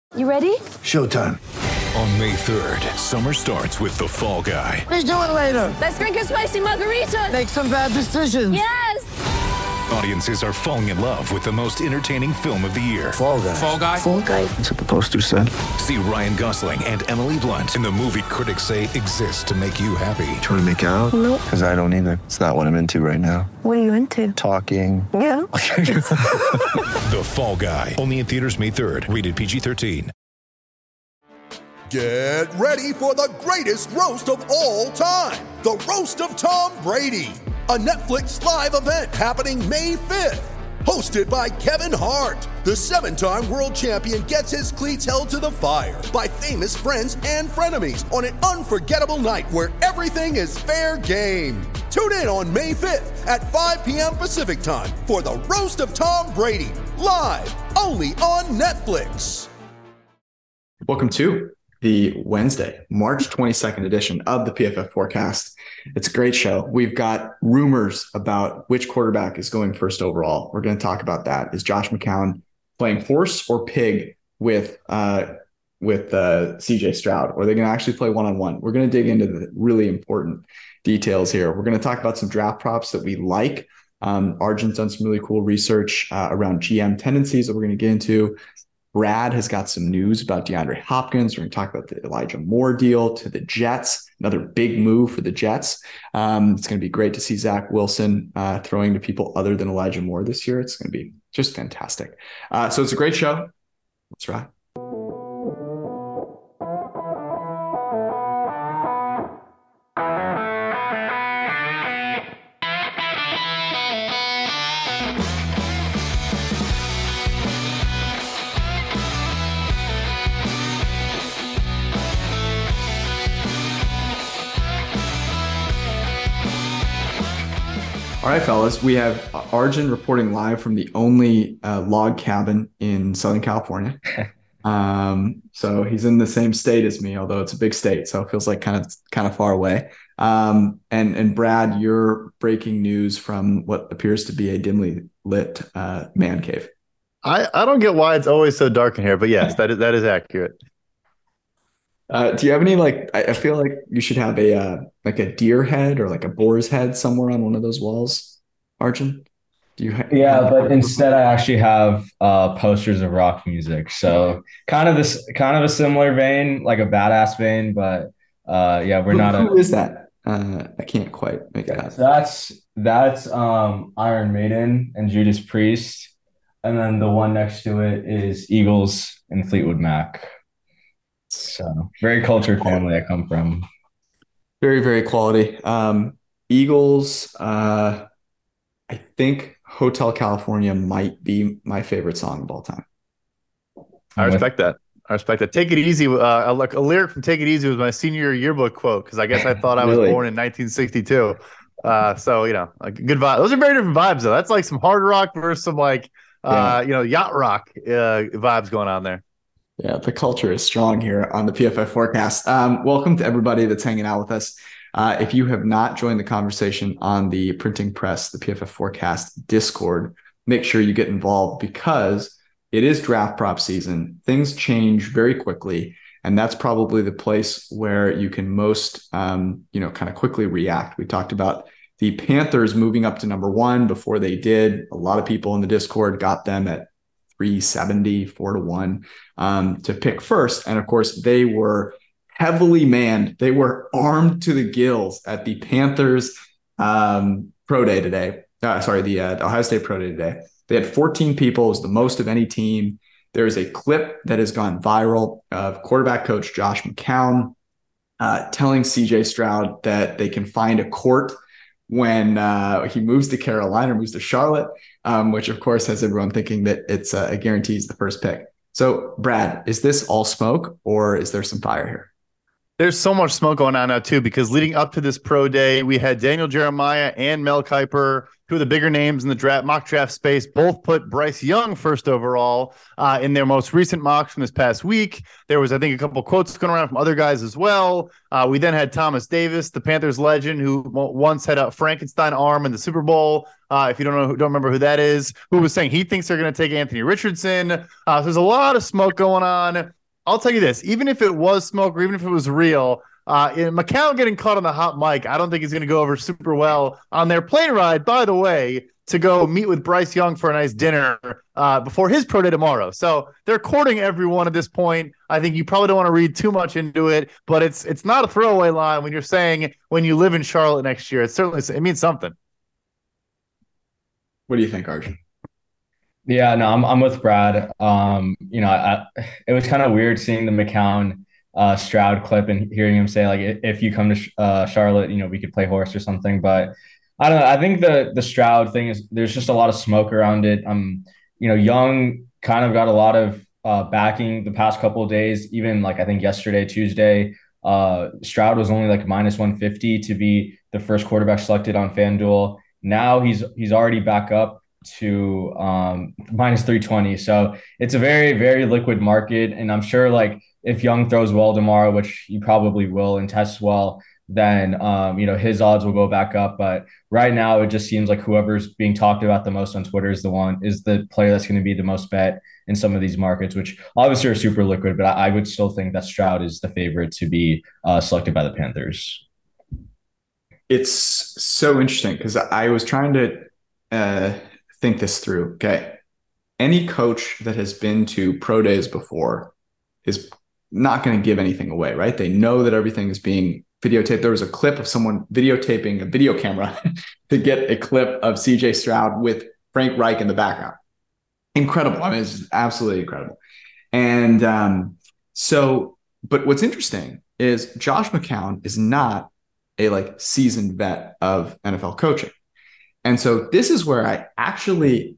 You ready? Showtime. On May 3rd, summer starts with The Fall Guy. Let's do it later. Let's drink a spicy margarita. Make some bad decisions. Yes! Audiences are falling in love with the most entertaining film of the year. Fall Guy. Fall Guy? Fall guy. That's what the poster said. See Ryan Gosling and Emily Blunt in the movie critics say exists to make you happy. Trying to make it out? Nope. Because I don't either. It's not what I'm into right now. What are you into? Talking. Yeah. The Fall Guy. Only in theaters May 3rd. Rated PG-13. Get ready for the greatest roast of all time. The Roast of Tom Brady. A Netflix live event happening May 5th. Hosted by Kevin Hart. The 7-time world champion gets his cleats held to the fire by famous friends and frenemies on an unforgettable night where everything is fair game. Tune in on May 5th at 5 p.m. Pacific time for the Roast of Tom Brady. Live only on Netflix. Welcome to the Wednesday, March 22nd edition of the PFF Forecast. It's a great show. We've got rumors about which quarterback is going first overall. We're going to talk about that. Is Josh McCown playing horse or pig with CJ Stroud? Or are they going to actually play one-on-one? We're going to dig into the really important details here. We're going to talk about some draft props that we like. Arjun's done some really cool research around GM tendencies that we're going to get into. Brad has got some news about DeAndre Hopkins. We're going to talk about the Elijah Moore deal to the Jets, another big move for the Jets. It's going to be great to see Zach Wilson throwing to people other than Elijah Moore this year. It's going to be just fantastic. So it's a great show. Let's ride. All right, fellas, we have Arjun reporting live from the only log cabin in Southern California. So he's in the same state as me, although it's a big state, so it feels like kind of far away. And Brad, you're breaking news from what appears to be a dimly lit man cave. I don't get why it's always so dark in here, but yes, that is accurate. Do you have any, I feel like you should have a deer head or like a boar's head somewhere on one of those walls, Arjun? Yeah, but instead I actually have posters of rock music. So kind of a similar vein, like a badass vein, but yeah, we're not. Who is that? I can't quite make it out. That's Iron Maiden and Judas Priest. And then the one next to it is Eagles and Fleetwood Mac. So very cultured family I come from. Very, very quality. Eagles, I think Hotel California might be my favorite song of all time. I respect that. Take It Easy. A lyric from Take It Easy was my senior yearbook quote because I guess I thought I was born in 1962. So, like good vibe. Those are very different vibes, though. That's like some hard rock versus some yacht rock vibes going on there. Yeah, the culture is strong here on the PFF Forecast. Welcome to everybody that's hanging out with us. If you have not joined the conversation on the Printing Press, the PFF Forecast Discord, make sure you get involved because it is draft prop season. Things change very quickly, and that's probably the place where you can most, kind of quickly react. We talked about the Panthers moving up to number 1 before they did. A lot of people in the Discord got them at 370, 4-1 to pick first. And of course, they were heavily manned. They were armed to the gills at the Panthers Pro Day today. The Ohio State Pro Day today. They had 14 people. It was the most of any team. There is a clip that has gone viral of quarterback coach Josh McCown telling CJ Stroud that they can find a court when he moves to Carolina, moves to Charlotte, which of course has everyone thinking that it's a guarantees the first pick. So Brad, is this all smoke or is there some fire here? There's so much smoke going on now too, because leading up to this pro day, we had Daniel Jeremiah and Mel Kiper, two of the bigger names in the mock draft space, both put Bryce Young first overall in their most recent mocks from this past week. There was, I think, a couple quotes going around from other guys as well. We then had Thomas Davis, the Panthers legend, who once had a Frankenstein arm in the Super Bowl. If you don't remember who that is, who was saying he thinks they're going to take Anthony Richardson. So there's a lot of smoke going on. I'll tell you this, even if it was smoke or even if it was real, McCown getting caught on the hot mic, I don't think he's going to go over super well on their plane ride, by the way, to go meet with Bryce Young for a nice dinner before his pro day tomorrow. So they're courting everyone at this point. I think you probably don't want to read too much into it, but it's not a throwaway line when you're saying when you live in Charlotte next year. It means something. What do you think, Arjun? Yeah, no, I'm with Brad. It was kind of weird seeing the McCown Stroud clip and hearing him say like, if you come to Charlotte, we could play horse or something. But I don't know. I think the Stroud thing is there's just a lot of smoke around it. Young kind of got a lot of backing the past couple of days. Even like I think yesterday, Tuesday, Stroud was only like -150 to be the first quarterback selected on FanDuel. Now he's already back up to -320. So it's a very, very liquid market. And I'm sure like if Young throws well tomorrow, which he probably will, and tests well, then his odds will go back up. But right now it just seems like whoever's being talked about the most on Twitter is the player that's going to be the most bet in some of these markets, which obviously are super liquid, but I would still think that Stroud is the favorite to be selected by the Panthers. It's so interesting because I was trying to think this through. Okay. Any coach that has been to pro days before is not going to give anything away, right? They know that everything is being videotaped. There was a clip of someone videotaping a video camera to get a clip of CJ Stroud with Frank Reich in the background. Incredible. I mean, it's absolutely incredible. And but what's interesting is Josh McCown is not a seasoned vet of NFL coaching. And so this is where I actually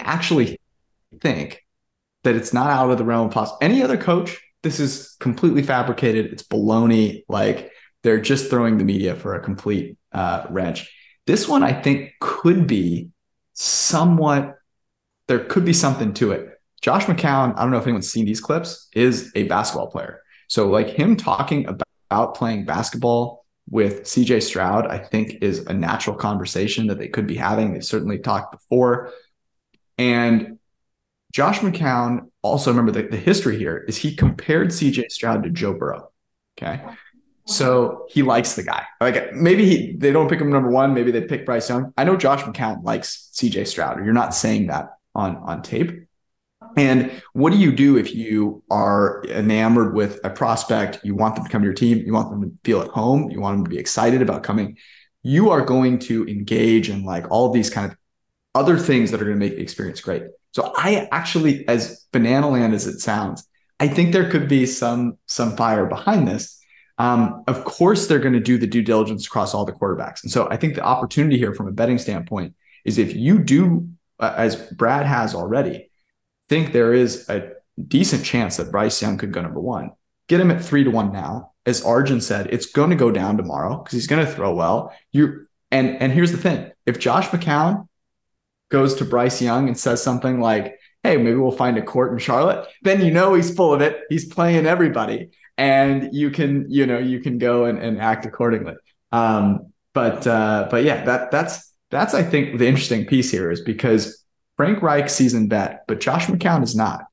think that it's not out of the realm of possible. Any other coach, this is completely fabricated. It's baloney. Like they're just throwing the media for a complete wrench. This one, I think, could be somewhat, there could be something to it. Josh McCown, I don't know if anyone's seen these clips, is a basketball player. So like him talking about playing basketball with CJ Stroud, I think is a natural conversation that they could be having. They've certainly talked before. And Josh McCown, also remember the history here is he compared CJ Stroud to Joe Burrow. Okay. So he likes the guy. Like maybe they don't pick him number one. Maybe they pick Bryce Young. I know Josh McCown likes CJ Stroud. You're not saying that on tape. And what do you do if you are enamored with a prospect? You want them to come to your team. You want them to feel at home. You want them to be excited about coming. You are going to engage in like all these kind of other things that are going to make the experience great. So I actually, as banana land as it sounds, I think there could be some fire behind this. Of course, they're going to do the due diligence across all the quarterbacks. And so I think the opportunity here from a betting standpoint is if you do, as Brad has already, think there is a decent chance that Bryce Young could go number one. Get him at 3-1 now. As Arjun said, it's going to go down tomorrow because he's going to throw well. And here's the thing. If Josh McCown goes to Bryce Young and says something like, hey, maybe we'll find a court in Charlotte, then he's full of it. He's playing everybody. And you can go and act accordingly. But yeah, that's I think the interesting piece here is because Frank Reich seasoned bet, but Josh McCown is not.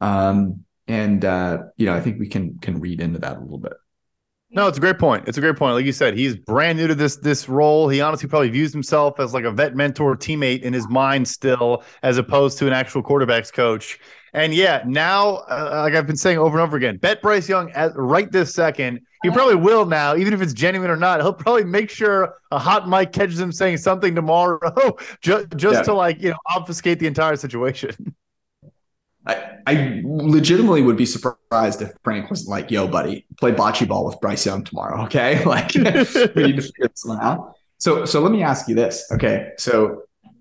I think we can read into that a little bit. No, it's a great point. Like you said, he's brand new to this role. He honestly probably views himself as like a vet mentor teammate in his mind still, as opposed to an actual quarterback's coach. And yeah, now, like I've been saying over and over again, bet Bryce Young right this second. He probably will now, even if it's genuine or not. He'll probably make sure a hot mic catches him saying something tomorrow just to obfuscate the entire situation. I legitimately would be surprised if Frank was like, yo, buddy, play bocce ball with Bryce Young tomorrow. Okay. Like we need to figure this one out. So let me ask you this. Okay. So,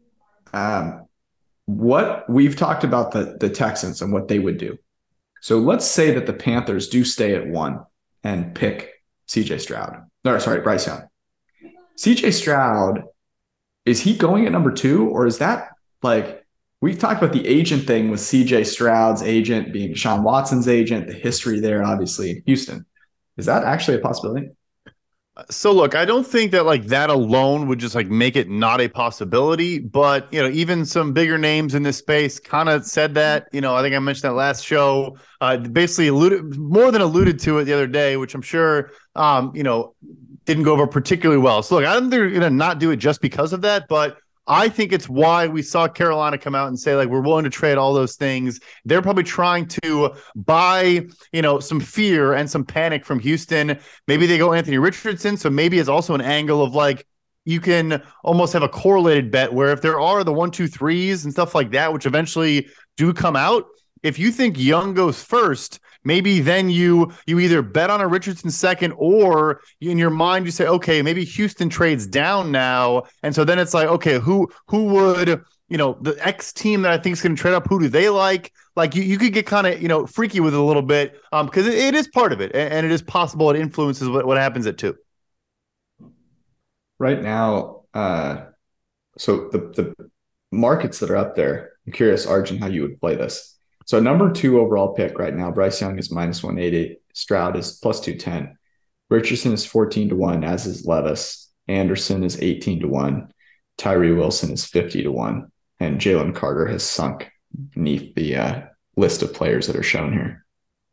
what we've talked about the Texans and what they would do. So let's say that the Panthers do stay at 1 and pick Bryce Young. CJ Stroud, is he going at number 2, or is that like, we've talked about the agent thing with CJ Stroud's agent being Deshaun Watson's agent, the history there, obviously in Houston. Is that actually a possibility? So look, I don't think that like that alone would just like make it not a possibility, but even some bigger names in this space kind of said that. I think I mentioned that last show. Basically alluded to it the other day, which I'm sure didn't go over particularly well. So look, I don't think they're gonna not do it just because of that, but I think it's why we saw Carolina come out and say, like, we're willing to trade all those things. They're probably trying to buy, some fear and some panic from Houston. Maybe they go Anthony Richardson. So maybe it's also an angle of like, you can almost have a correlated bet where if there are the 1, 2, 3s and stuff like that, which eventually do come out, if you think Young goes first, maybe then you either bet on a Richardson second, or in your mind you say, okay, maybe Houston trades down now, and so then it's like, okay, who would the X team that I think is going to trade up? Who do they like? Like you could get kind of freaky with it a little bit, because it is part of it, and it is possible it influences what happens at 2. Right now, so the markets that are up there, I'm curious, Arjun, how you would play this. So number 2 overall pick right now, Bryce Young is -180. Stroud is +210. Richardson is 14-1, as is Levis. Anderson is 18-1. Tyree Wilson is 50-1. And Jalen Carter has sunk beneath the list of players that are shown here.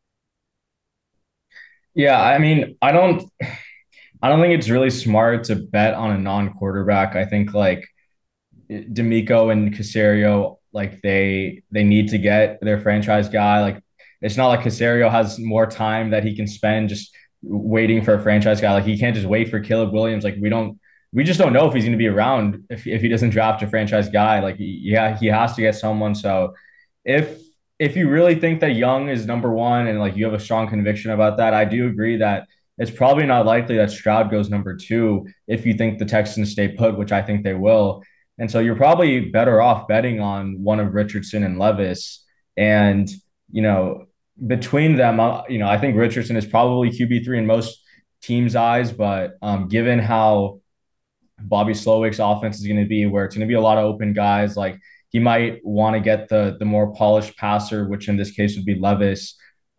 Yeah, I mean, I don't think it's really smart to bet on a non-quarterback. I think like D'Amico and Caserio, like they need to get their franchise guy. Like it's not like Caserio has more time that he can spend just waiting for a franchise guy. Like he can't just wait for Caleb Williams. Like we just don't know if he's going to be around if he doesn't draft a franchise guy. Like he has to get someone. So if you really think that Young is number 1 and like you have a strong conviction about that, I do agree that it's probably not likely that Stroud goes number 2 if you think the Texans stay put, which I think they will. And so you're probably better off betting on one of Richardson and Levis. And, between them, I think Richardson is probably QB3 in most teams' eyes. But given how Bobby Slowick's offense is going to be, where it's going to be a lot of open guys, like he might want to get the more polished passer, which in this case would be Levis.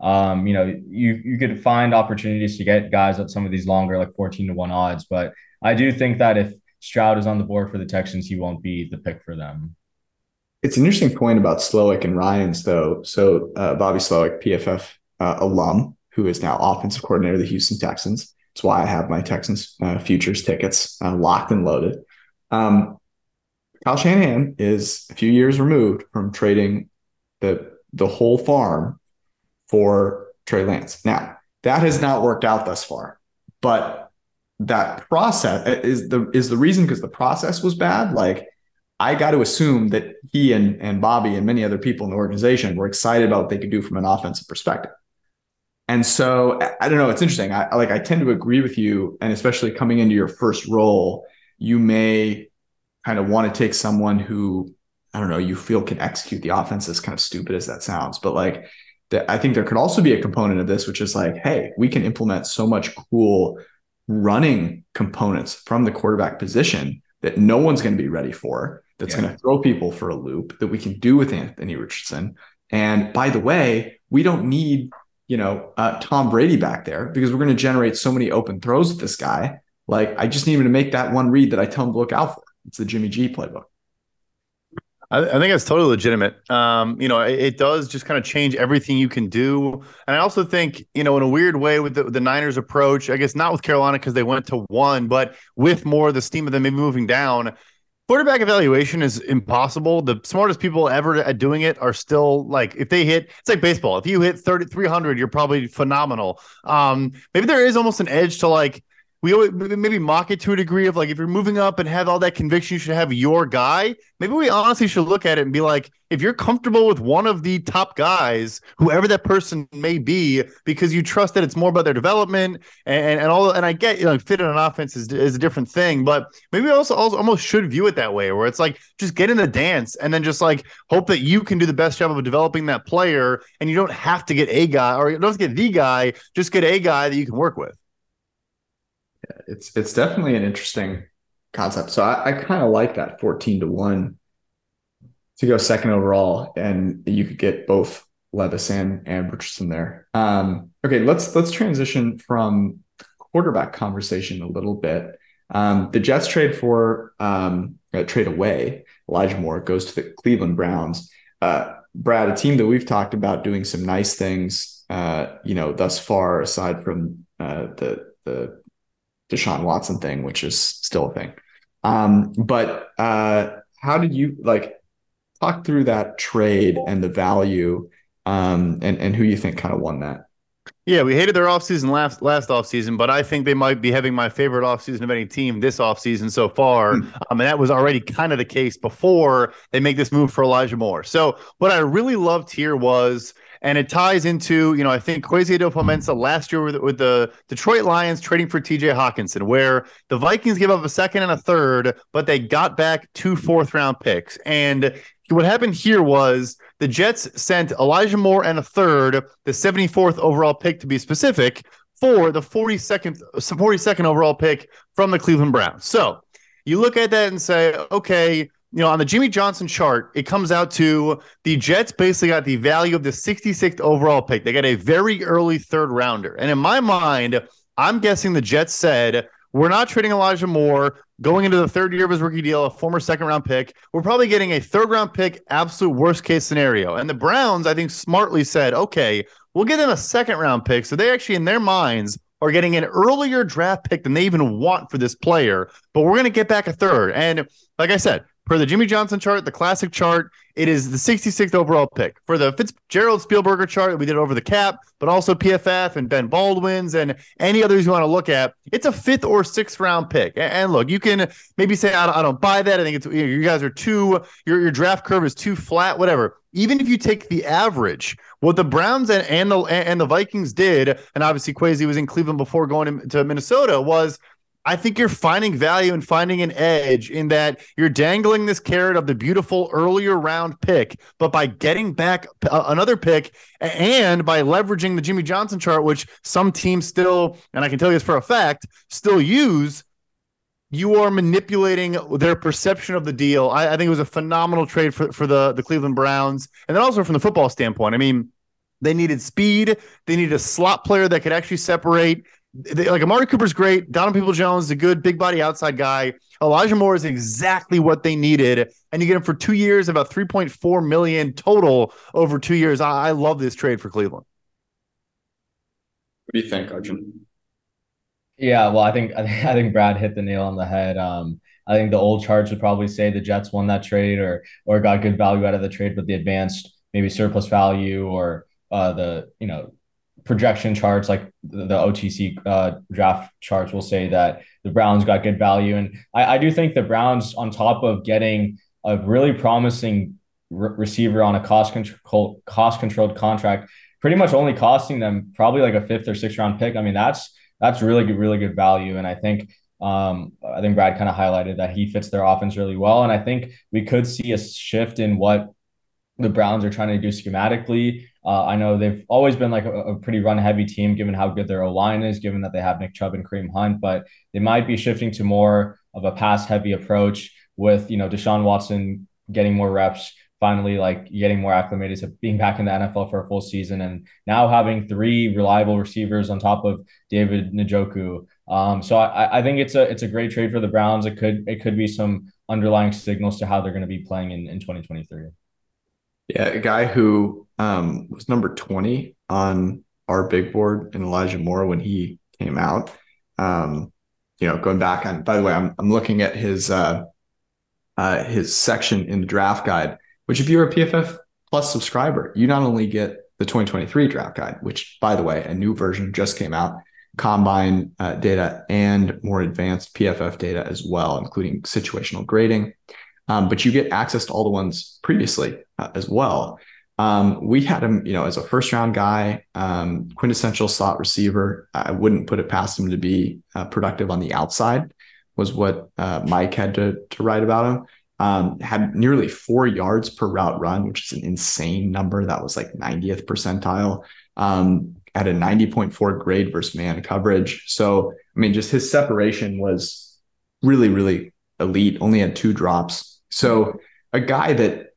You could find opportunities to get guys at some of these longer, like 14-1 odds. But I do think that if Stroud is on the board for the Texans, he won't be the pick for them. It's an interesting point about Slowick and Ryans, though. So Bobby Slowick, PFF alum, who is now offensive coordinator of the Houston Texans. That's why I have my Texans futures tickets locked and loaded. Kyle Shanahan is a few years removed from trading the whole farm for Trey Lance. Now, that has not worked out thus far, but that process is the reason, because the process was bad. Like I got to assume that he and Bobby and many other people in the organization were excited about what they could do from an offensive perspective. And so I don't know. It's interesting. I tend to agree with you. And especially coming into your first role, you may kind of want to take someone who, I don't know, you feel can execute the offense, as kind of stupid as that sounds. But like, I think there could also be a component of this, which is like, hey, we can implement so much cool running components from the quarterback position that no one's going to be ready for, that's going to throw people for a loop, that we can do with Anthony Richardson. And by the way, we don't need, Tom Brady back there, because we're going to generate so many open throws with this guy. Like I just need him to make that one read that I tell him to look out for. It's the Jimmy G playbook. I think that's totally legitimate. It does just kind of change everything you can do. And I also think, in a weird way with the Niners approach, I guess not with Carolina because they went to 1, but with more of the steam of them maybe moving down, quarterback evaluation is impossible. The smartest people ever at doing it are still like, if they hit, it's like baseball. If you hit 300, you're probably phenomenal. Maybe there is almost an edge to like, we always maybe mock it to a degree of like, if you're moving up and have all that conviction, you should have your guy. Maybe we honestly should look at it and be like, if you're comfortable with one of the top guys, whoever that person may be, because you trust that it's more about their development and all. And I get, fit in an offense is a different thing, but maybe we also almost should view it that way, where it's like, just get in the dance and then just like hope that you can do the best job of developing that player. And you don't have to get a guy, or you don't have to get the guy, just get a guy that you can work with. It's definitely an interesting concept. So I kind of like that 14-1 to go second overall, and you could get both Levis and Richardson there. Okay, let's transition from quarterback conversation a little bit. The Jets trade away Elijah Moore, goes to the Cleveland Browns. Brad, a team that we've talked about doing some nice things, thus far, aside from the Deshaun Watson thing, which is still a thing. But how did you talk through that trade and the value, and who you think kind of won that? Yeah, we hated their offseason last offseason, but I think they might be having my favorite offseason of any team this offseason so far. And that was already kind of the case before they make this move for Elijah Moore. So what I really loved here was, and it ties into, I think Kwesi Adofo-Mensah last year with the Detroit Lions trading for TJ Hawkinson, where the Vikings gave up a second and a third, but they got back 2 fourth-round picks. And what happened here was the Jets sent Elijah Moore and a third, the 74th overall pick to be specific, for the 42nd overall pick from the Cleveland Browns. So you look at that and say, okay, on the Jimmy Johnson chart, it comes out to the Jets basically got the value of the 66th overall pick. They got a very early third rounder. And in my mind, I'm guessing the Jets said, we're not trading Elijah Moore going into the third year of his rookie deal, a former second-round pick. We're probably getting a third-round pick, absolute worst-case scenario. And the Browns, I think, smartly said, okay, we'll give them a second-round pick. So they actually, in their minds, are getting an earlier draft pick than they even want for this player. But we're going to get back a third. And like I said, per the Jimmy Johnson chart, the classic chart, it is the 66th overall pick. For the Fitzgerald Spielberger chart, we did it over the cap, but also PFF and Ben Baldwin's and any others you want to look at, it's a 5th or 6th round pick. And look, you can maybe say, I don't buy that. I think it's you guys are your draft curve is too flat, whatever. Even if you take the average, what the Browns and the Vikings did, and obviously Kwesi was in Cleveland before going to Minnesota, was I think you're finding value and finding an edge in that you're dangling this carrot of the beautiful earlier round pick, but by getting back another pick and by leveraging the Jimmy Johnson chart, which some teams still, and I can tell you this for a fact, still use, you are manipulating their perception of the deal. I think it was a phenomenal trade for the Cleveland Browns. And then also from the football standpoint, I mean, they needed speed. They needed a slot player that could actually separate. Amari Cooper's great. Donovan Peoples-Jones is a good big body outside guy. Elijah Moore is exactly what they needed. And you get him for 2 years, about $3.4 million total over 2 years. I love this trade for Cleveland. What do you think, Arjun? Yeah, well, I think Brad hit the nail on the head. I think the old charts would probably say the Jets won that trade or got good value out of the trade, but the advanced maybe surplus value or the projection charts like the OTC draft charts will say that the Browns got good value. And I do think the Browns, on top of getting a really promising receiver on a cost-controlled contract, pretty much only costing them probably like a 5th or 6th round pick. I mean, that's really good value. And I think Brad kind of highlighted that he fits their offense really well. And I think we could see a shift in what the Browns are trying to do schematically. I know they've always been like a pretty run-heavy team, given how good their O-line is, given that they have Nick Chubb and Kareem Hunt, but they might be shifting to more of a pass-heavy approach with, Deshaun Watson getting more reps, finally getting more acclimated to being back in the NFL for a full season, and now having 3 reliable receivers on top of David Njoku. So I think it's a great trade for the Browns. It could be some underlying signals to how they're going to be playing in 2023. Yeah, a guy who was number 20 on our big board in Elijah Moore when he came out. Going back on, by the way, I'm looking at his section in the draft guide, which if you're a PFF Plus subscriber, you not only get the 2023 draft guide, which, by the way, a new version just came out, combine data and more advanced PFF data as well, including situational grading. But you get access to all the ones previously as well. We had him, as a first round guy, quintessential slot receiver. I wouldn't put it past him to be productive on the outside, was what Mike had to write about him. Had nearly 4 yards per route run, which is an insane number. That was like 90th percentile. At a 90.4 grade versus man coverage. So, just his separation was really, really elite, only had 2 drops. So a guy that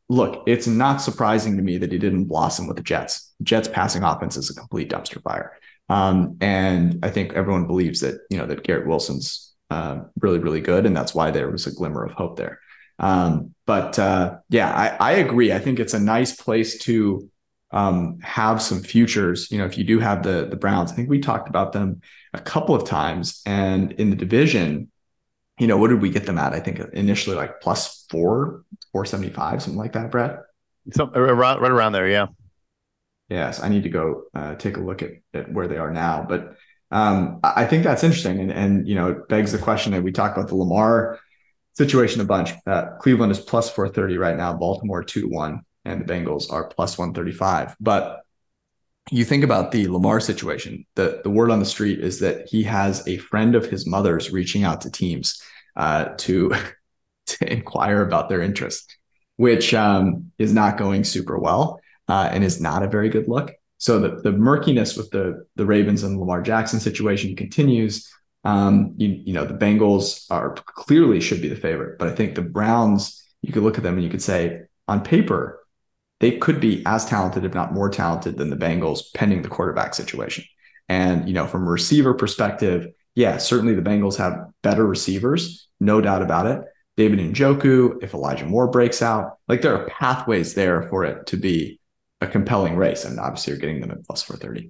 look, it's not surprising to me that he didn't blossom with the Jets. Jets passing offense is a complete dumpster fire. And I think everyone believes that, that Garrett Wilson's really, really good. And that's why there was a glimmer of hope there. But I agree. I think it's a nice place to have some futures. If you do have the Browns, I think we talked about them a couple of times, and in the division, what did we get them at? I think initially like plus 475, something like that, Brad. Right around there. Yeah. Yes. I need to go take a look at where they are now, but I think that's interesting. And it begs the question that we talked about the Lamar situation a bunch. Cleveland is plus 430 right now, Baltimore 2-1, and the Bengals are plus 135. But you think about the Lamar situation, the word on the street is that he has a friend of his mother's reaching out to teams to inquire about their interest, which is not going super well and is not a very good look. So the murkiness with the Ravens and Lamar Jackson situation continues. The Bengals are clearly should be the favorite, but I think the Browns, you could look at them and you could say on paper, they could be as talented, if not more talented than the Bengals, pending the quarterback situation. And, from a receiver perspective, yeah, certainly the Bengals have better receivers, no doubt about it. David Njoku, if Elijah Moore breaks out, like there are pathways there for it to be a compelling race. And obviously you're getting them at plus 430.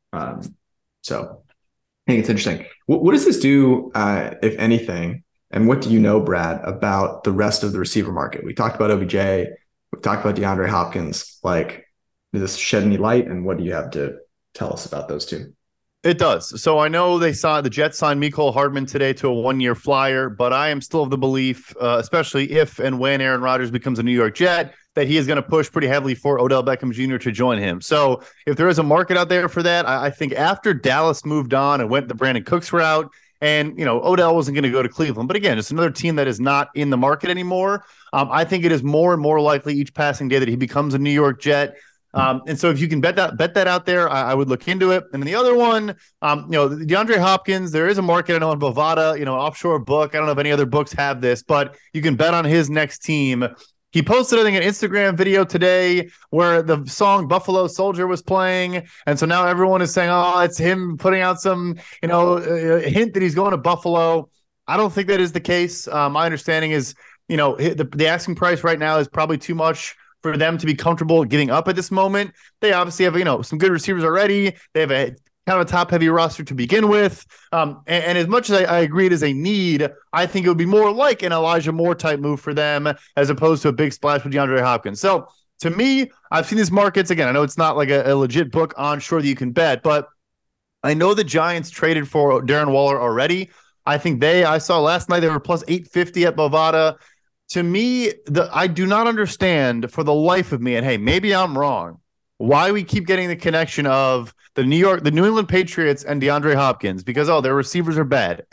So I think it's interesting. What does this do, if anything? And what do you know, Brad, about the rest of the receiver market? We talked about OBJ. We've talked about DeAndre Hopkins. Like, does this shed any light? And what do you have to tell us about those two? It does. So I know the Jets signed Mecole Hardman today to a 1-year flyer, but I am still of the belief, especially if and when Aaron Rodgers becomes a New York Jet, that he is going to push pretty heavily for Odell Beckham Jr. to join him. So if there is a market out there for that, I think after Dallas moved on and went the Brandon Cooks route, and, Odell wasn't going to go to Cleveland. But again, it's another team that is not in the market anymore. I think it is more and more likely each passing day that he becomes a New York Jet. And so if you can bet that out there, I would look into it. And then the other one, DeAndre Hopkins, there is a market, I know, in Bovada, offshore book. I don't know if any other books have this, but you can bet on his next team. He posted, I think, an Instagram video today where the song Buffalo Soldier was playing. And so now everyone is saying, oh, it's him putting out some, hint that he's going to Buffalo. I don't think that is the case. My understanding is, the asking price right now is probably too much for them to be comfortable giving up at this moment. They obviously have, some good receivers already. They have a kind of a top-heavy roster to begin with. And as much as I agree it is a need, I think it would be more like an Elijah Moore type move for them as opposed to a big splash with DeAndre Hopkins. So to me, I've seen these markets. Again, I know it's not like a legit book onshore that you can bet, but I know the Giants traded for Darren Waller already. I think I saw last night they were plus 850 at Bovada. To me, I do not understand for the life of me, and hey, maybe I'm wrong, why we keep getting the connection of the New England Patriots and DeAndre Hopkins, because, their receivers are bad.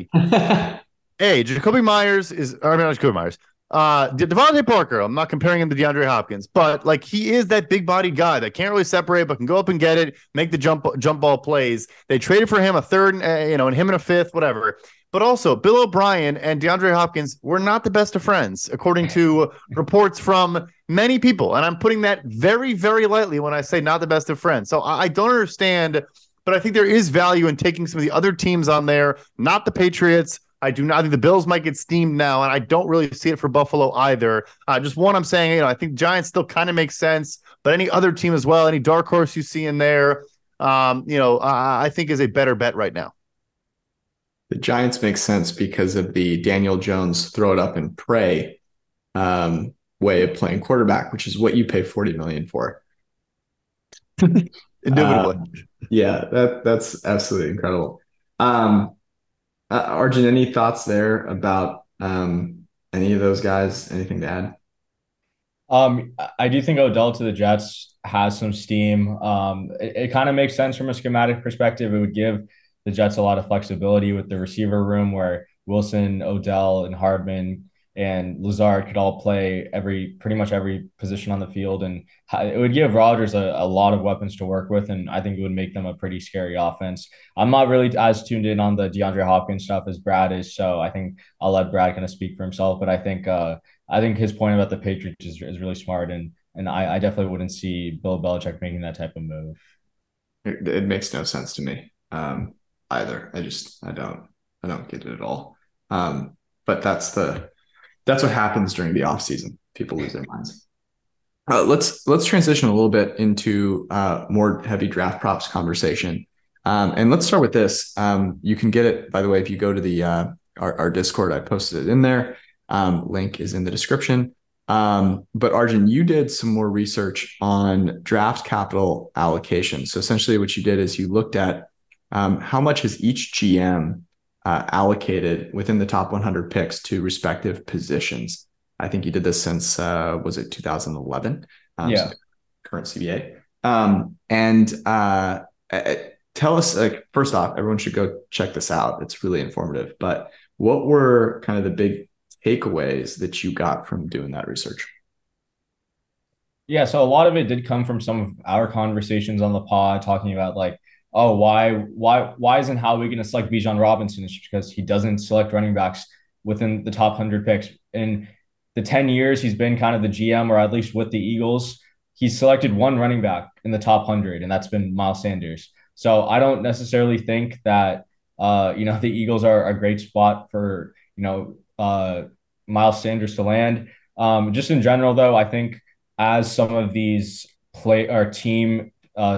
Jacoby Myers not Jacoby Myers. Devontae Parker, I'm not comparing him to DeAndre Hopkins, but he is that big bodied guy that can't really separate, but can go up and get it, make the jump ball plays. They traded for him a third, and him in a fifth, whatever. But also, Bill O'Brien and DeAndre Hopkins were not the best of friends, according to reports from many people. And I'm putting that very, very lightly when I say not the best of friends. So I don't understand, but I think there is value in taking some of the other teams on there, not the Patriots. I think the Bills might get steamed now, and I don't really see it for Buffalo either. Just one, I'm saying, I think Giants still kind of makes sense, but any other team as well, any dark horse you see in there, I think is a better bet right now. The Giants make sense because of the Daniel Jones throw it up and pray way of playing quarterback, which is what you pay $40 million for. Indubitably. That's absolutely incredible. Arjun, any thoughts there about any of those guys? Anything to add? I do think Odell to the Jets has some steam. It kind of makes sense from a schematic perspective. It would give the Jets a lot of flexibility with the receiver room where Wilson, Odell, and Hardman and Lazard could all play pretty much every position on the field, and it would give Rodgers a lot of weapons to work with, and I think it would make them a pretty scary offense. I'm not really as tuned in on the DeAndre Hopkins stuff as Brad is, so I think I'll let Brad kind of speak for himself. But I think his point about the Patriots is really smart, and I definitely wouldn't see Bill Belichick making that type of move. It makes no sense to me either. I don't get it at all. But that's what happens during the off season. People lose their minds. Let's transition a little bit into more heavy draft props conversation. And let's start with this. You can get it, by the way, if you go to the our Discord. I posted it in there. Link is in the description. But Arjun, you did some more research on draft capital allocation. So essentially what you did is you looked at how much has each GM allocated within the top 100 picks to respective positions. I think you did this since, was it 2011? Yeah. So current CBA. Tell us, first off, everyone should go check this out. It's really informative. But what were kind of the big takeaways that you got from doing that research? Yeah, so a lot of it did come from some of our conversations on the pod, talking about like, oh, why isn't Howie going to select Bijan Robinson? It's because he doesn't select running backs within the top 100 picks. In the 10 years he's been kind of the GM, or at least with the Eagles, he's selected one running back in the top 100, and that's been Miles Sanders. So I don't necessarily think that the Eagles are a great spot for Miles Sanders to land. Just in general, though, I think as some of these teams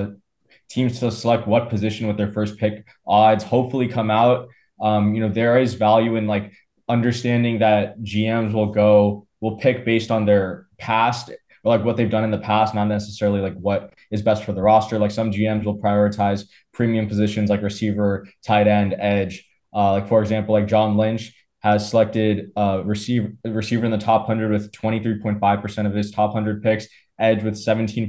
to select what position with their first pick odds hopefully come out, there is value in like understanding that GMs will pick based on their past, or like what they've done in the past, not necessarily like what is best for the roster. Like some GMs will prioritize premium positions like receiver, tight end, edge. Like for example, like John Lynch has selected receiver in the top 100 with 23.5% of his top 100 picks, edge with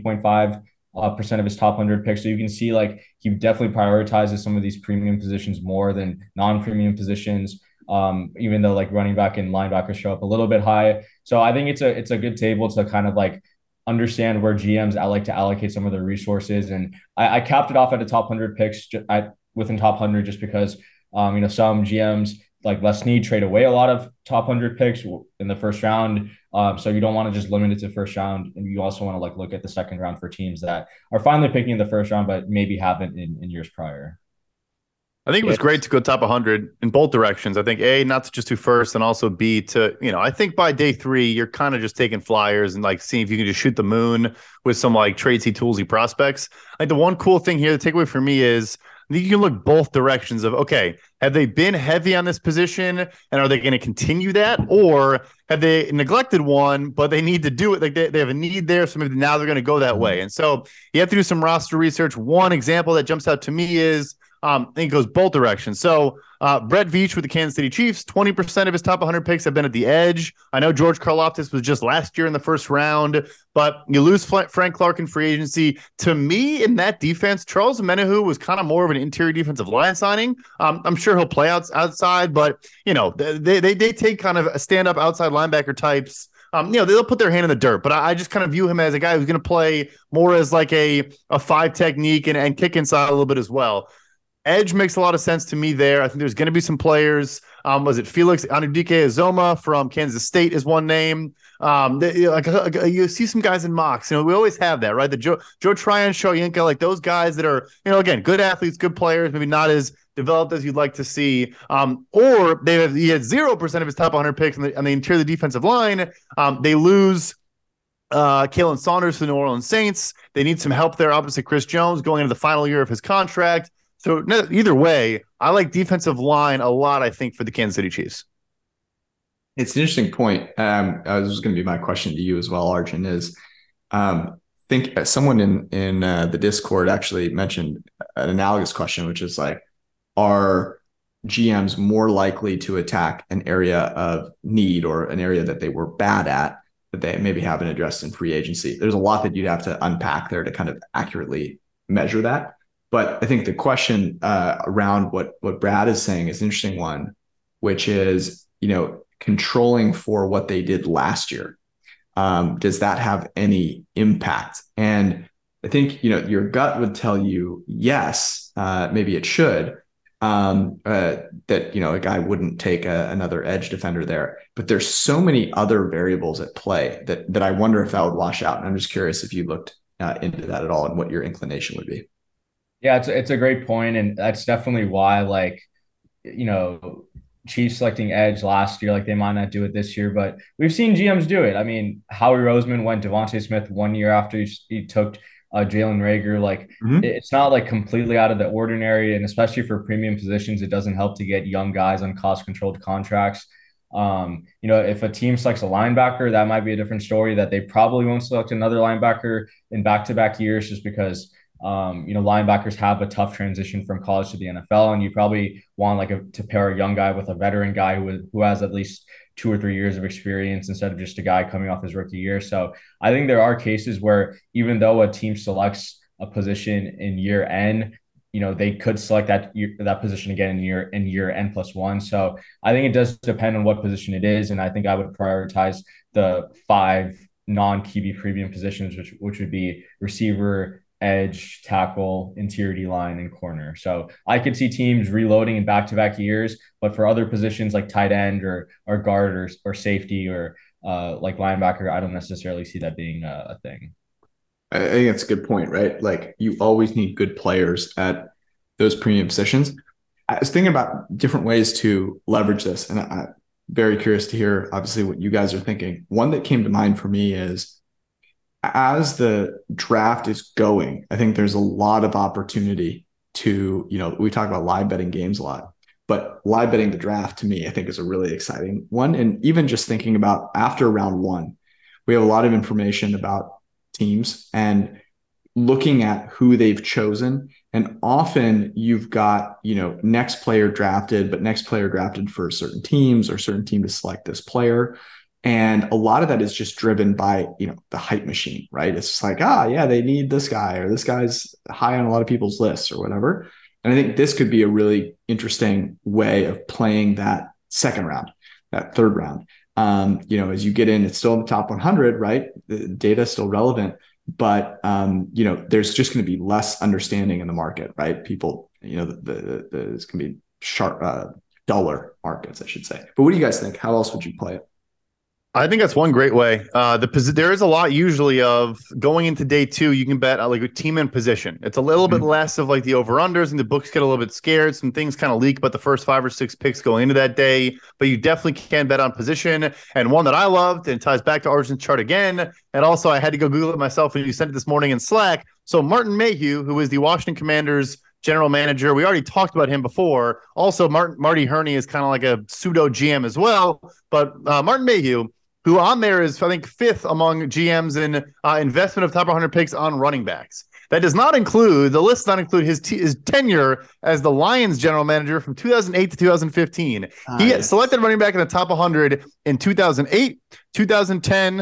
17.5% of his top 100 picks. So you can see like he definitely prioritizes some of these premium positions more than non-premium positions, even though like running back and linebacker show up a little bit high. So I think it's a good table to kind of like understand where GMs like to allocate some of their resources. And I capped it off at the top 100 picks within top 100 just because some GMs like Les Snead trade away a lot of top 100 picks in the first round. So you don't want to just limit it to first round. And you also want to like look at the second round for teams that are finally picking in the first round, but maybe haven't in years prior. I think it was great to go top 100 in both directions. I think A, not to just do first, and also B, to, I think by day 3, you're kind of just taking flyers and like seeing if you can just shoot the moon with some like tradesy, toolsy prospects. Like the one cool thing here, the takeaway for me is you can look both directions of, okay, have they been heavy on this position and are they going to continue that? Or have they neglected one, but they need to do it? Like they have a need there. So maybe now they're going to go that way. And so you have to do some roster research. One example that jumps out to me is, I think it goes both directions. So Brett Veach with the Kansas City Chiefs, 20% of his top 100 picks have been at the edge. I know George Karlaftis was just last year in the first round, but you lose Frank Clark in free agency. To me, in that defense, Charles Omenihu was kind of more of an interior defensive line signing. I'm sure he'll play outside, but they take kind of a stand-up outside linebacker types. They'll put their hand in the dirt, but I just kind of view him as a guy who's going to play more as like a 5 technique and kick inside a little bit as well. Edge makes a lot of sense to me there. I think there's going to be some players. Was it Felix Anudike-Uzomah from Kansas State is one name. You see some guys in mocks. We always have that, right? The Joe Tryon, Shoyinka, like those guys that are, again, good athletes, good players, maybe not as developed as you'd like to see. Or he had 0% of his top 100 picks on the interior of the defensive line. They lose Kalen Saunders to the New Orleans Saints. They need some help there. Obviously, Chris Jones going into the final year of his contract. So either way, I like defensive line a lot, I think, for the Kansas City Chiefs. It's an interesting point. This was going to be my question to you as well, Arjun, is think someone in the Discord actually mentioned an analogous question, which is like, are GMs more likely to attack an area of need or an area that they were bad at that they maybe haven't addressed in free agency? There's a lot that you'd have to unpack there to kind of accurately measure that. But I think the question around what Brad is saying is an interesting one, which is, controlling for what they did last year? Does that have any impact? And I think, your gut would tell you yes, maybe it should, that, a guy wouldn't take another edge defender there. But there's so many other variables at play that I wonder if that would wash out. And I'm just curious if you looked into that at all and what your inclination would be. Yeah, it's a great point, and that's definitely why, Chiefs selecting edge last year, they might not do it this year, but we've seen GMs do it. I mean, Howie Roseman went Devontae Smith 1 year after he took Jalen Reagor. It's not completely out of the ordinary, and especially for premium positions, it doesn't help to get young guys on cost-controlled contracts. If a team selects a linebacker, that might be a different story, that they probably won't select another linebacker in back-to-back years just because linebackers have a tough transition from college to the NFL, and you probably want to pair a young guy with a veteran guy who has at least 2 or 3 years of experience instead of just a guy coming off his rookie year. So I think there are cases where even though a team selects a position in year N, they could select that position again in year N+1. So I think it does depend on what position it is, and I think I would prioritize the 5 non-QB premium positions, which would be receiver, edge, tackle, interior D-line, and corner. So I could see teams reloading in back-to-back years, but for other positions like tight end or guard or safety or linebacker, I don't necessarily see that being a thing. I think that's a good point, right? You always need good players at those premium positions. I was thinking about different ways to leverage this, and I'm very curious to hear, obviously, what you guys are thinking. One that came to mind for me is, as the draft is going, I think there's a lot of opportunity to, we talk about live betting games a lot, but live betting the draft to me, I think is a really exciting one. And even just thinking about after round 1, we have a lot of information about teams and looking at who they've chosen. And often you've got, next player drafted, but next player drafted for certain teams or certain team to select this player. And a lot of that is just driven by, the hype machine, right? It's just they need this guy, or this guy's high on a lot of people's lists or whatever. And I think this could be a really interesting way of playing that second round, that third round. As you get in, it's still in the top 100, right? The data is still relevant, but, there's just going to be less understanding in the market, right? People, it's going to be duller markets, I should say. But what do you guys think? How else would you play it? I think that's one great way. There is a lot usually of going into day 2. You can bet a team and position. It's a little bit less of the over-unders, and the books get a little bit scared. Some things kind of leak about the first 5 or 6 picks going into that day, but you definitely can bet on position. And one that I loved, and it ties back to Arjun's chart again. And also I had to go Google it myself when you sent it this morning in Slack. So Martin Mayhew, who is the Washington Commanders general manager, we already talked about him before. Also, Marty Herney is kind of like a pseudo GM as well. But Martin Mayhew, who on there is, I think, 5th among GMs in investment of top 100 picks on running backs. That does not include, the list does not include his tenure as the Lions general manager from 2008 to 2015. He selected running back in the top 100 in 2008, 2010,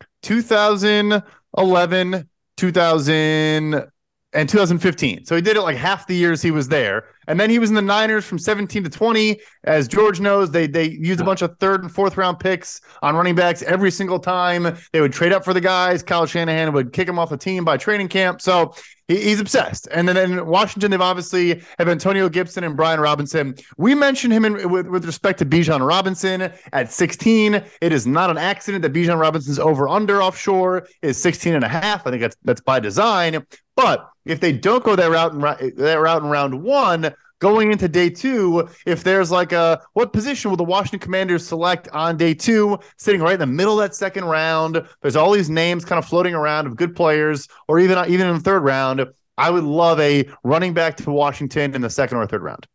2011, 2000, and 2015. So he did it half the years he was there. And then he was in the Niners from 17 to 20. As George knows, they used a bunch of 3rd and 4th round picks on running backs every single time. They would trade up for the guys. Kyle Shanahan would kick him off the team by training camp. So he's obsessed. And then in Washington, they've obviously have Antonio Gibson and Brian Robinson. We mentioned him with respect to Bijan Robinson at 16. It is not an accident that Bijan Robinson's over-under offshore is 16.5. I think that's by design. But if they don't go that route in round 1, going into day 2, if there's what position will the Washington Commanders select on day 2, sitting right in the middle of that second round? There's all these names kind of floating around of good players, or even in the third round. I would love a running back to Washington in the second or third round.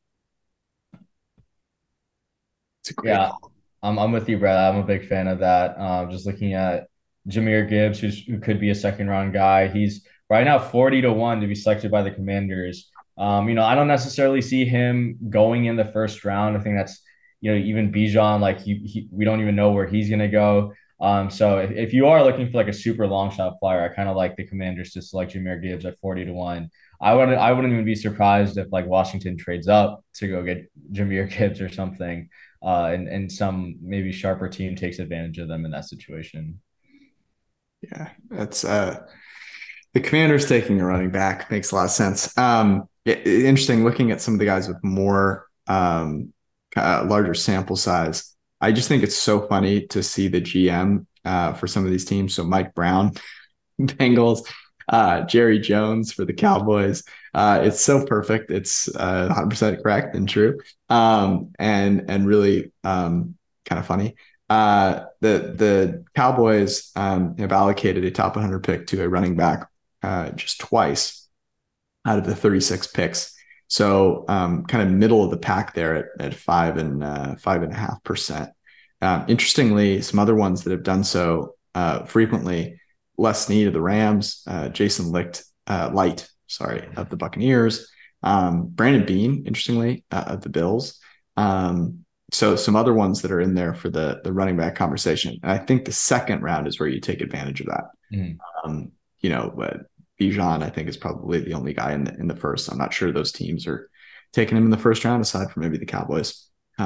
Yeah, I'm with you, Brad. I'm a big fan of that. Just looking at Jahmyr Gibbs, who could be a second round guy. He's right now 40-1 to be selected by the Commanders. I don't necessarily see him going in the first round. I think that's, even Bijan, we don't even know where he's going to go. So if you are looking for a super long shot flyer, I kind of like the Commanders to select Jahmyr Gibbs at 40-1. I wouldn't even be surprised if Washington trades up to go get Jahmyr Gibbs or something. and some maybe sharper team takes advantage of them in that situation. Yeah, that's the Commanders taking a running back makes a lot of sense. Interesting looking at some of the guys with more larger sample size. I just think it's so funny to see the GM for some of these teams. So Mike Brown, Bengals, Jerry Jones for the Cowboys. It's so perfect. It's 100% correct and true, and really kind of funny. The Cowboys have allocated a top 100 pick to a running back just twice out of the 36 picks. So kind of middle of the pack there at 5.5%. Interestingly, some other ones that have done so frequently, Les Snead of the Rams, Jason Licht, Light, of the Buccaneers, Brandon Beane, interestingly, of the Bills. So some other ones that are in there for the running back conversation. And I think the second round is where you take advantage of that. Bijan, I think, is probably the only guy in the first. I'm not sure those teams are taking him in the first round, aside from maybe the Cowboys.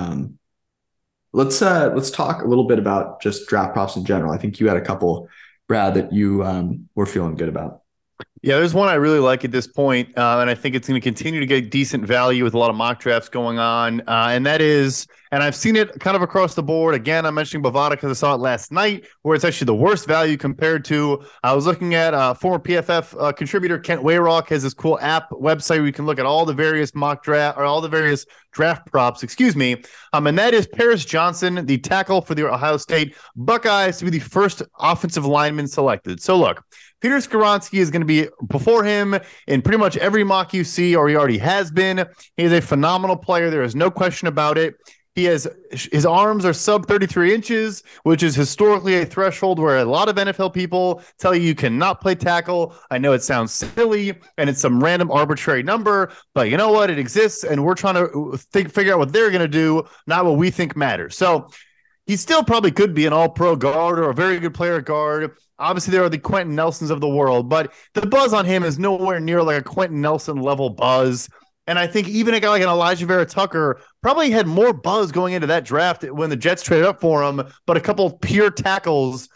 Let's talk a little bit about just draft props in general. I think you had a couple, Brad, that you were feeling good about. Yeah, there's one I really like at this point, and I think it's going to continue to get decent value with a lot of mock drafts going on, and that is, and I've seen it kind of across the board. Again, I'm mentioning Bovada because I saw it last night, where it's actually the worst value compared to, I was looking at former PFF contributor Kent Wayrock has this cool app website where you can look at all the various mock draft, or all the various draft props, and that is Paris Johnson, the tackle for the Ohio State Buckeyes, to be the first offensive lineman selected. So look, Peter Skoronski is going to be before him in pretty much every mock you see, or he already has been. He is a phenomenal player. There is no question about it. His arms are sub 33 inches, which is historically a threshold where a lot of NFL people tell you cannot play tackle. I know it sounds silly and it's some random arbitrary number, but you know what? It exists, and we're trying to figure out what they're going to do, not what we think matters. So he still probably could be an all-pro guard or a very good player guard. Obviously, there are the Quentin Nelsons of the world, but the buzz on him is nowhere near like a Quentin Nelson level buzz. And I think even a guy like an Elijah Vera Tucker probably had more buzz going into that draft when the Jets traded up for him, but a couple of pure tackles,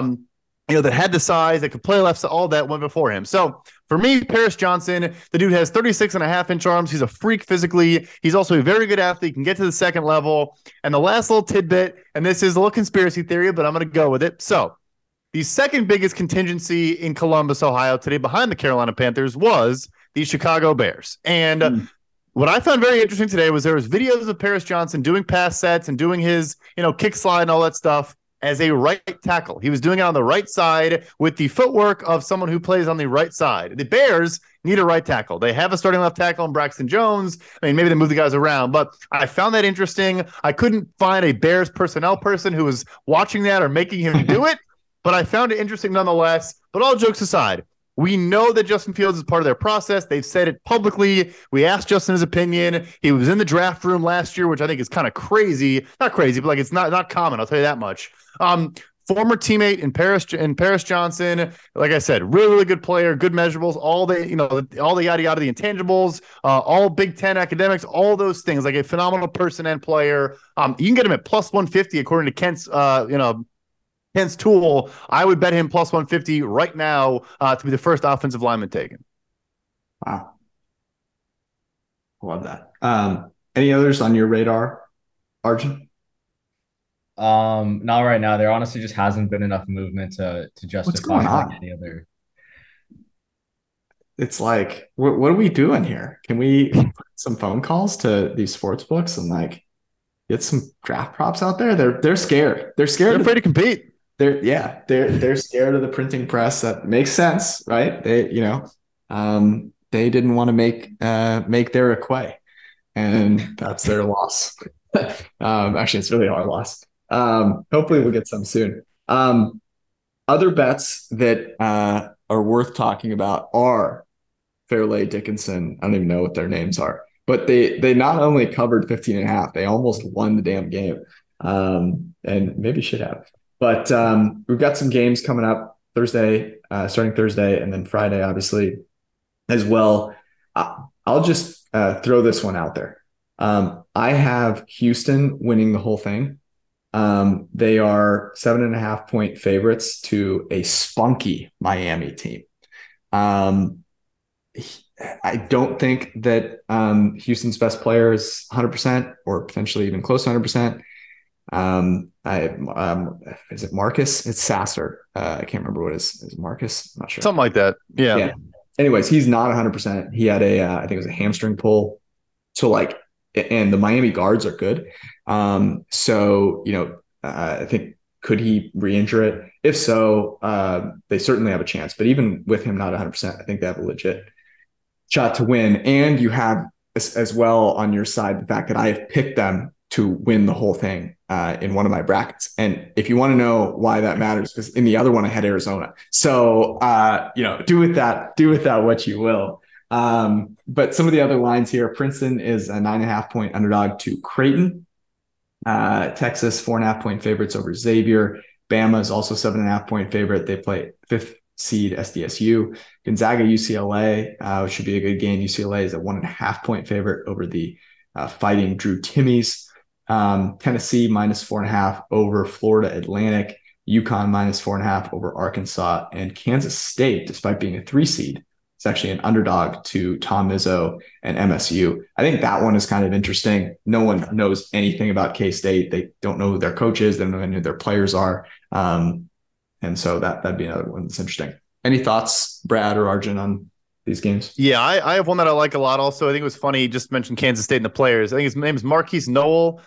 that had the size, that could play left, all that went before him. So for me, Paris Johnson, the dude has 36.5-inch arms. He's a freak physically. He's also a very good athlete, can get to the second level. And the last little tidbit, and this is a little conspiracy theory, but I'm going to go with it. So the second biggest contingency in Columbus, Ohio today behind the Carolina Panthers was the Chicago Bears. And what I found very interesting today was there was videos of Paris Johnson doing pass sets and doing his, kick slide and all that stuff as a right tackle. He was doing it on the right side with the footwork of someone who plays on the right side. The Bears need a right tackle. They have a starting left tackle in Braxton Jones. I mean, maybe they move the guys around, but I found that interesting. I couldn't find a Bears personnel person who was watching that or making him do it, but I found it interesting nonetheless. But all jokes aside, we know that Justin Fields is part of their process. They've said it publicly. We asked Justin his opinion. He was in the draft room last year, which I think is kind of crazy. Not crazy, but like it's not common. I'll tell you that much. Former teammate in Paris Johnson, like I said, really, really good player, good measurables, all the yada yada, the intangibles, all Big Ten academics, all those things. Like a phenomenal person and player. You can get him at plus 150 according to Kent's tool. I would bet him plus 150 right now to be the first offensive lineman taken. Wow. Love that. Any others on your radar, Arjun? Not right now. There honestly just hasn't been enough movement to justify like any other. It's like, what are we doing here? Can we put some phone calls to these sports books and like get some draft props out there? They're scared. They're scared. They're afraid to compete. They're scared of the printing press. That makes sense, right? They didn't want to make their Aquay, and that's their loss. Actually, it's really our loss. Hopefully we'll get some soon. Other bets that are worth talking about are Fairleigh Dickinson. I don't even know what their names are, but they not only covered 15.5, they almost won the damn game, and maybe should have. But we've got some games coming up starting Thursday, and then Friday, obviously, as well. I'll just throw this one out there. I have Houston winning the whole thing. They are 7.5-point favorites to a spunky Miami team. I don't think that Houston's best player is 100% or potentially even close to 100%. Is it Marcus? It's Sasser. I can't remember what is Marcus. I'm not sure. Something like that. Yeah. Anyways, he's not 100%. He had I think it was a hamstring pull. So and the Miami guards are good. So, I think, could he re-injure it? If so, they certainly have a chance. But even with him not 100%, I think they have a legit shot to win. And you have as well on your side the fact that I have picked them to win the whole thing in one of my brackets. And if you want to know why that matters, because in the other one I had Arizona. So do with that what you will. But some of the other lines here: Princeton is a 9.5-point underdog to Creighton. Texas 4.5-point favorites over Xavier. Bama is also 7.5-point favorite. They play 5th seed SDSU. Gonzaga UCLA, which should be a good game. UCLA is a 1.5-point favorite over the Fighting Drew Timmies. Tennessee -4.5 over Florida Atlantic. UConn -4.5 over Arkansas. And Kansas State, despite being a 3 seed, it's actually an underdog to Tom Izzo and MSU. I think that one is kind of interesting. No one knows anything about K-State. They don't know who their coach is. They don't know who their players are. And so that'd be another one that's interesting. Any thoughts, Brad or Arjun, on these games? Yeah, I have one that I like a lot also. I think it was funny. You just mentioned Kansas State and the players. I think his name is Marquise Noel,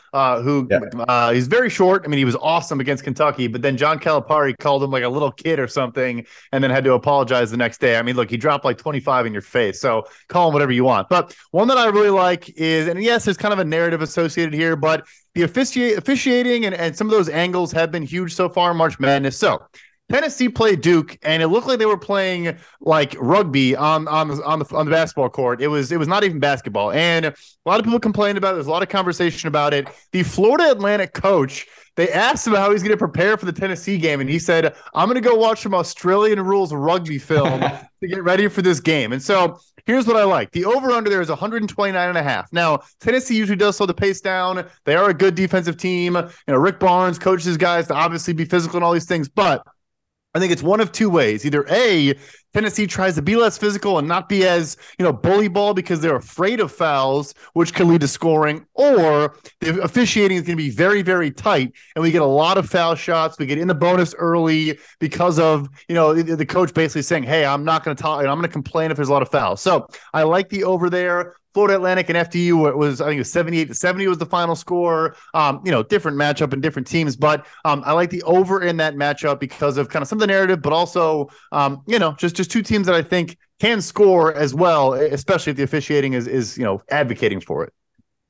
he's very short. I mean, he was awesome against Kentucky, but then John Calipari called him like a little kid or something and then had to apologize the next day. I mean, look, he dropped like 25 in your face, so call him whatever you want. But one that I really like is, and yes, there's kind of a narrative associated here, but the officiating and some of those angles have been huge so far in March Madness. So Tennessee played Duke, and it looked like they were playing like rugby on the basketball court. It was not even basketball, and a lot of people complained about it. There's a lot of conversation about it. The Florida Atlantic coach, they asked him how he's going to prepare for the Tennessee game, and he said, "I'm going to go watch some Australian rules rugby film to get ready for this game." And so here's what I like. The over-under there is 129.5. Now, Tennessee usually does slow the pace down. They are a good defensive team. Rick Barnes coaches his guys to obviously be physical and all these things, but I think it's one of two ways. Either A, Tennessee tries to be less physical and not be as, bully ball because they're afraid of fouls, which can lead to scoring, or the officiating is going to be very, very tight, and we get a lot of foul shots. We get in the bonus early because of, the coach basically saying, hey, I'm not going to talk, I'm going to complain if there's a lot of fouls. So I like the over there. Florida Atlantic and FDU was, I think it was 78-70 was the final score. Different matchup and different teams, but I like the over in that matchup because of kind of some of the narrative, but also, just two teams that I think can score as well, especially if the officiating is advocating for it.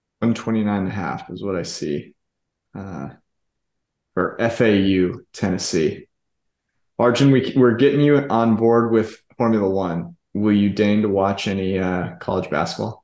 129.5 is what I see for FAU Tennessee. Arjun, we're getting you on board with Formula One. Will you deign to watch any college basketball?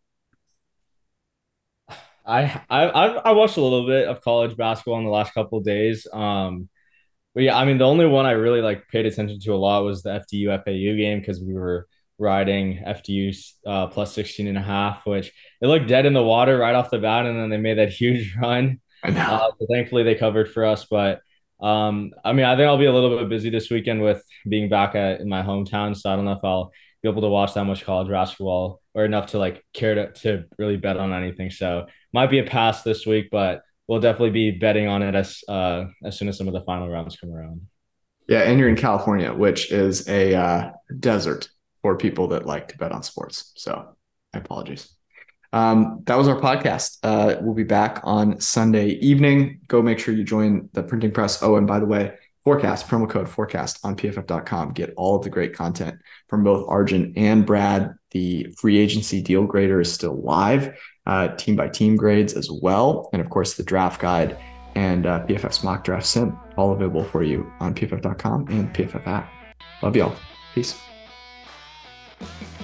I watched a little bit of college basketball in the last couple of days. But yeah, I mean, the only one I really paid attention to a lot was the FDU FAU game because we were riding FDU plus 16.5, which it looked dead in the water right off the bat, and then they made that huge run. I know. So thankfully they covered for us, but I think I'll be a little bit busy this weekend with being back in my hometown, so I don't know if I'll be able to watch that much college basketball or enough to care to really bet on anything. So might be a pass this week, but we'll definitely be betting on it as soon as some of the final rounds come around. Yeah, and you're in California, which is a desert for people that like to bet on sports. So my apologies. That was our podcast. We'll be back on Sunday evening. Go make sure you join the printing press. Oh, and by the way, Forecast, promo code Forecast on PFF.com. Get all of the great content from both Arjun and Brad. The free agency deal grader is still live, team by team grades as well. And of course, the draft guide and PFF's mock draft sim, all available for you on PFF.com and PFF app. Love y'all. Peace.